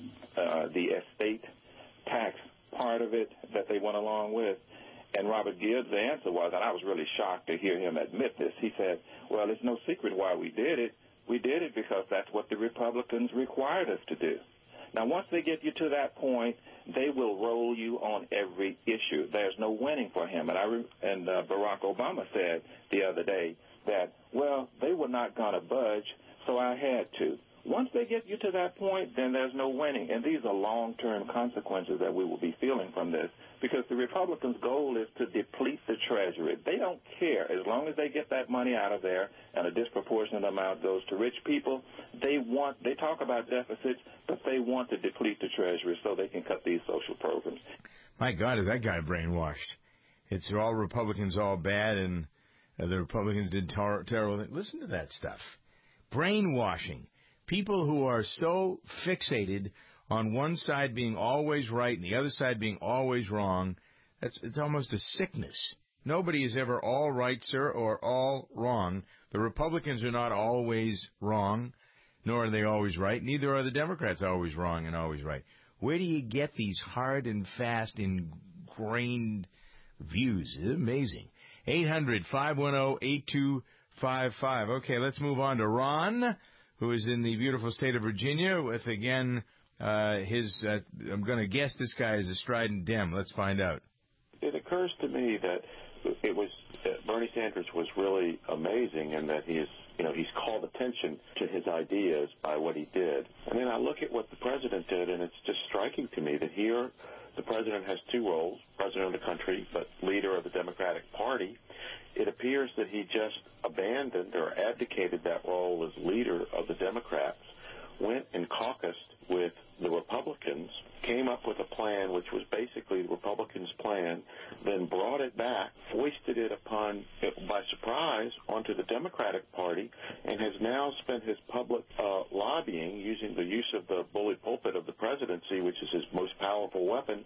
uh, the estate tax part of it that they went along with. And Robert Gibbs' answer was, and I was really shocked to hear him admit this, he said, well, it's no secret why we did it. We did it because that's what the Republicans required us to do. Now, once they get you to that point, they will roll you on every issue. There's no winning for him. And, I re- and uh, Barack Obama said the other day that, well, they were not going to budge, so I had to. Once they get you to that point, then there's no winning. And these are long-term consequences that we will be feeling from this, because the Republicans' goal is to deplete the Treasury. They don't care. As long as they get that money out of there and a disproportionate amount goes to rich people, they want, they talk about deficits, but they want to deplete the Treasury so they can cut these social programs. My God, is that guy brainwashed? It's all Republicans all bad, and uh, the Republicans did tar- terrible things. Listen to that stuff. Brainwashing. People who are so fixated on one side being always right and the other side being always wrong, that's it's almost a sickness. Nobody is ever all right, sir, or all wrong. The Republicans are not always wrong, nor are they always right. Neither are the Democrats always wrong and always right. Where do you get these hard and fast, ingrained views? It's amazing. eight hundred, five one zero, eight two five five. Okay, let's move on to Ron, who is in the beautiful state of Virginia with, again, uh, his, uh, I'm going to guess this guy is a strident Dem. Let's find out. It occurs to me that it was, that Bernie Sanders was really amazing in that he is, you know, he's called attention to his ideas by what he did. And then I look at what the president did, and it's just striking to me that here the president has two roles, president of the country, but leader of the Democratic Party. It appears that he just abandoned or abdicated that role as leader of the Democrats, went and caucused with the Republicans, came up with a plan which was basically the Republicans' plan, then brought it back, foisted it upon, by surprise, onto the Democratic Party, and has now spent his public uh, lobbying, using the use of the bully pulpit of the presidency, which is his most powerful weapon,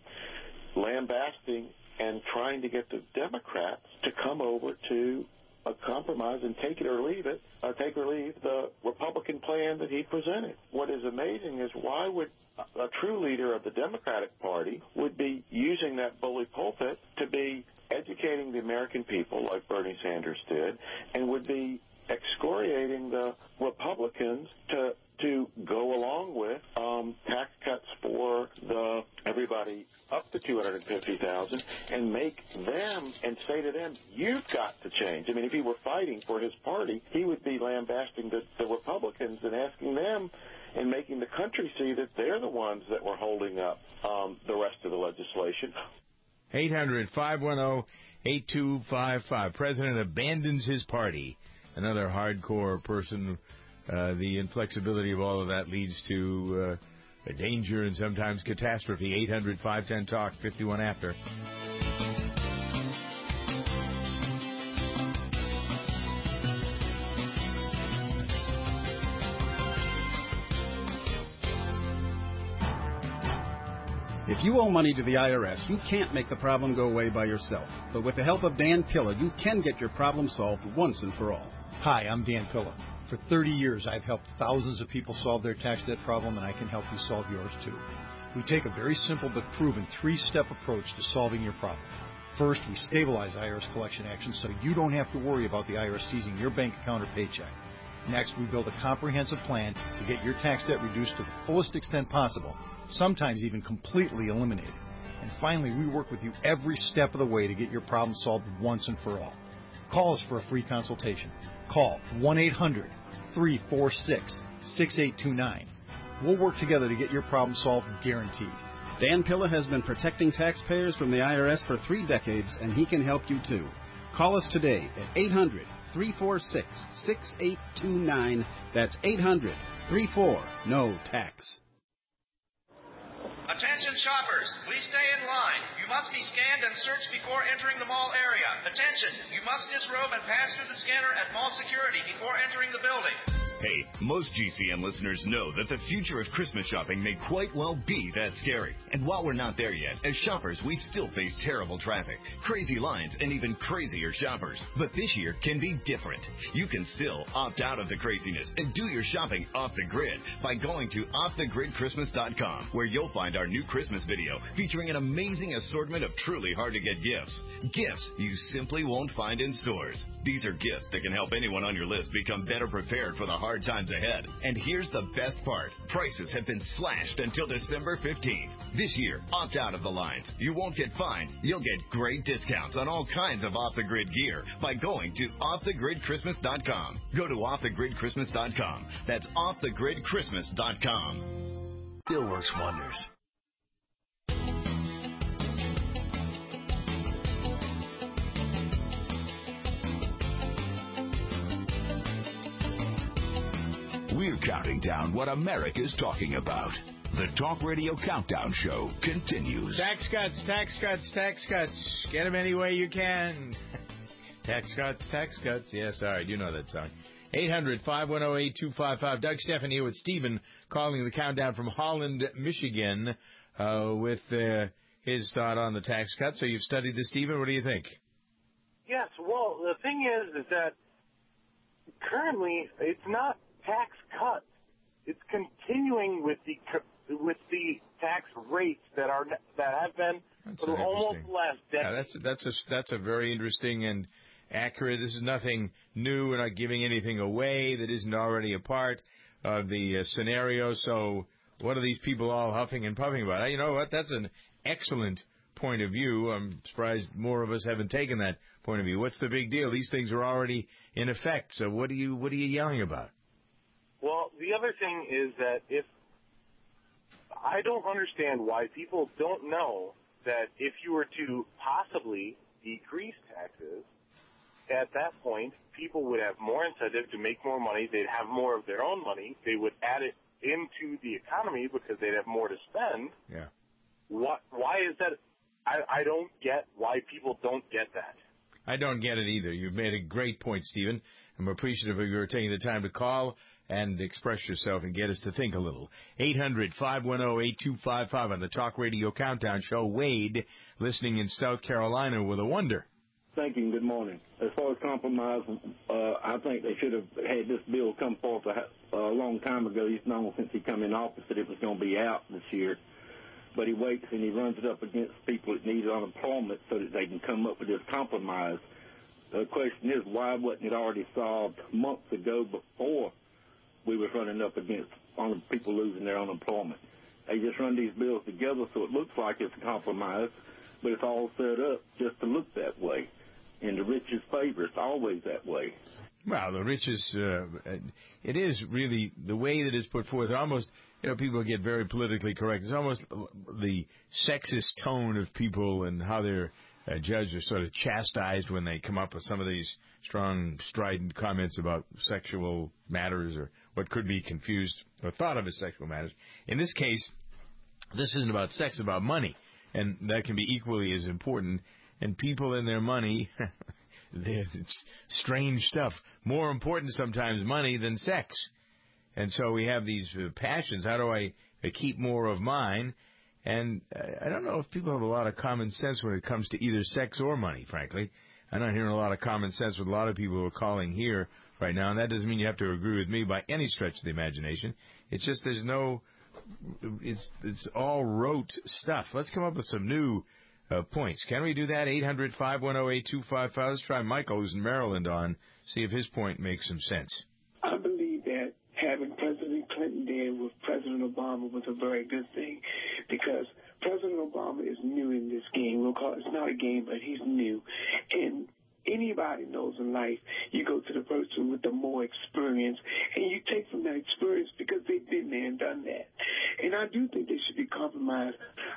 lambasting and trying to get the Democrats to come over to a compromise and take it or leave it, uh, take or leave the Republican plan that he presented. What is amazing is why would a true leader of the Democratic Party would be using that bully pulpit to be educating the American people like Bernie Sanders did, and would be excoriating the Republicans to to go along with um, tax cuts for the everybody up to two hundred fifty thousand dollars and make them and say to them, you've got to change. I mean, if he were fighting for his party, he would be lambasting the, the Republicans and asking them and making the country see that they're the ones that were holding up um, the rest of the legislation. eight hundred, five one zero, eight two five five. President abandons his party. Another hardcore person. Uh, the inflexibility of all of that leads to uh, a danger and sometimes catastrophe. eight hundred, five ten, talk, fifty-one after. If you owe money to the I R S, you can't make the problem go away by yourself. But with the help of Dan Pilla, you can get your problem solved once and for all. Hi, I'm Dan Pilla. For thirty years, I've helped thousands of people solve their tax debt problem, and I can help you solve yours too. We take a very simple but proven three-step approach to solving your problem. First, we stabilize I R S collection actions so you don't have to worry about the I R S seizing your bank account or paycheck. Next, we build a comprehensive plan to get your tax debt reduced to the fullest extent possible, sometimes even completely eliminated. And finally, we work with you every step of the way to get your problem solved once and for all. Call us for a free consultation. Call one eight hundred, three four six, six eight two nine. We'll work together to get your problem solved, guaranteed. Dan Pilla has been protecting taxpayers from the I R S for three decades, and he can help you too. Call us today at eight hundred, three four six, six eight two nine. That's eight hundred, three four, N O tax. Attention shoppers, please stay in line. You must be scanned and searched before entering the mall area. Attention, you must disrobe and pass through the scanner at mall security before entering the building. Hey, most G C N listeners know that the future of Christmas shopping may quite well be that scary. And while we're not there yet, as shoppers, we still face terrible traffic, crazy lines, and even crazier shoppers. But this year can be different. You can still opt out of the craziness and do your shopping off the grid by going to off the grid christmas dot com, where you'll find our new Christmas video featuring an amazing assortment of truly hard-to-get gifts. Gifts you simply won't find in stores. These are gifts that can help anyone on your list become better prepared for the hard Hard times ahead. And here's the best part. Prices have been slashed until December fifteenth. This year, opt out of the lines. You won't get fined. You'll get great discounts on all kinds of off-the-grid gear by going to off the grid christmas dot com. Go to off the grid christmas dot com. That's off the grid christmas dot com. Still works wonders. We're counting down what America's talking about. The Talk Radio Countdown Show continues. Tax cuts, tax cuts, tax cuts. Get them any way you can. Tax cuts, tax cuts. Yes, all right, you know that song. eight hundred, five one zero, eight two five five. Doug Stephan here with Stephen calling the countdown from Holland, Michigan, uh, with uh, his thought on the tax cut. So you've studied this, Stephen. What do you think? Yes, well, the thing is, is that currently it's not tax cuts. It's continuing with the with the tax rates that are that have been That's for almost the last decade. Yeah, that's that's a that's a very interesting and accurate. This is nothing new. We're not giving anything away that isn't already a part of the uh, scenario. So what are these people all huffing and puffing about? You know what? That's an excellent point of view. I'm surprised more of us haven't taken that point of view. What's the big deal? These things are already in effect. So what are you what are you yelling about? Well, the other thing is that if I don't understand why people don't know that if you were to possibly decrease taxes, at that point, people would have more incentive to make more money. They'd have more of their own money. They would add it into the economy because they'd have more to spend. Yeah. What? Why is that? I, I don't get why people don't get that. I don't get it either. You've made a great point, Stephen. I'm appreciative of your taking the time to call and express yourself and get us to think a little. eight hundred, five one zero, eight two five five on the Talk Radio Countdown Show. Wade, listening in South Carolina with a wonder. Thank you and good morning. As far as compromise, uh, I think they should have had this bill come forth a, a long time ago. He's known since he come in office that it was going to be out this year. But he waits and he runs it up against people that need unemployment so that they can come up with this compromise. The question is, why wasn't it already solved months ago before we was running up against people losing their unemployment? They just run these bills together so it looks like it's a compromise, but it's all set up just to look that way. In the rich's favor, it's always that way. Well, the rich's, uh, it is really the way that it's put forth. Almost, you know, people get very politically correct. It's almost the sexist tone of people and how they're uh, judges are sort of chastised when they come up with some of these strong, strident comments about sexual matters or what could be confused or thought of as sexual matters. In this case, this isn't about sex, it's about money, and that can be equally as important. And people and their money, it's strange stuff. More important sometimes money than sex. And so we have these uh, passions. How do I uh, keep more of mine? And uh, I don't know if people have a lot of common sense when it comes to either sex or money, frankly. I'm not hearing a lot of common sense with a lot of people who are calling here right now, and that doesn't mean you have to agree with me by any stretch of the imagination. It's just there's no, it's it's all rote stuff. Let's come up with some new uh, points. Can we do that? eight hundred, five one zero, eight two five five. Let's try Michael, who's in Maryland, on, see if his point makes some sense. I believe that having President Clinton there with President Obama was a very good thing, because President Obama is new in this game. We'll call it, it's not a game, but he's new. And anybody knows in life, you go to the person with the more experience, and you take from that experience because they've been there and done that. And I do think they should be compromised.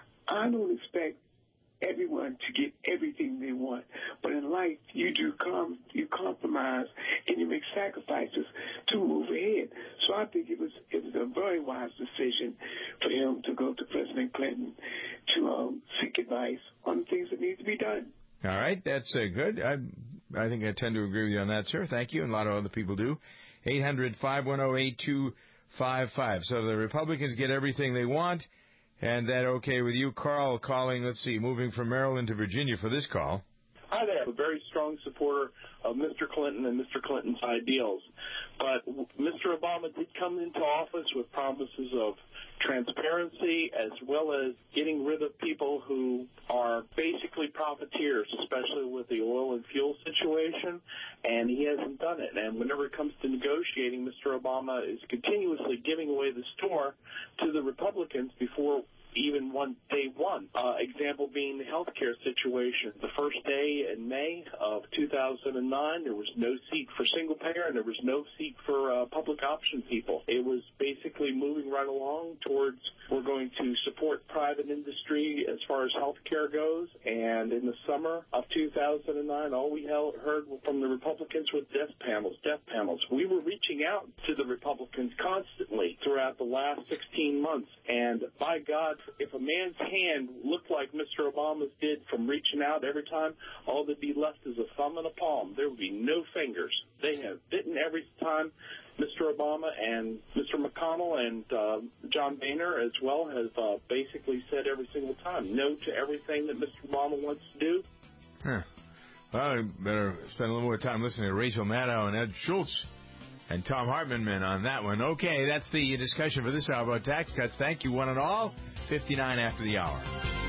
I don't expect everyone to get everything they want, but in life you do com- you compromise and you make sacrifices to move ahead. So I think it was it was a very wise decision for him to go to President Clinton to um, seek advice on things that need to be done. All right, that's uh, good. I I think I tend to agree with you on that, sir. Thank you, and a lot of other people do. eight hundred, five one zero, eight two five five. So the Republicans get everything they want. And that okay with you? Carl calling, let's see, moving from Maryland to Virginia for this call. Hi there. I'm a very strong supporter of Mister Clinton and Mister Clinton's ideals. But Mister Obama did come into office with promises of transparency as well as getting rid of people who are basically profiteers, especially with the oil and fuel situation, and he hasn't done it. And whenever it comes to negotiating, Mister Obama is continuously giving away the store to the Republicans before even one day one. Uh, example being the health care situation. The first day in May of two thousand nine, there was no seat for single payer and there was no seat for uh, public option people. It was basically moving right along towards we're going to support private industry as far as health care goes. And in the summer of two thousand nine, all we held, heard from the Republicans was death panels, death panels. We were reaching out to the Republicans constantly throughout the last sixteen months. And by God, if a man's hand looked like Mister Obama's did from reaching out every time, all that'd be left is a thumb and a palm. There would be no fingers. They have bitten every time. Mister Obama and Mister McConnell and uh, John Boehner as well have uh, basically said every single time no to everything that Mister Obama wants to do. Huh. Well, I better spend a little more time listening to Rachel Maddow and Ed Schultz and Tom Hartman on that one. Okay, that's the discussion for this hour about tax cuts. Thank you, one and all. fifty-nine after the hour.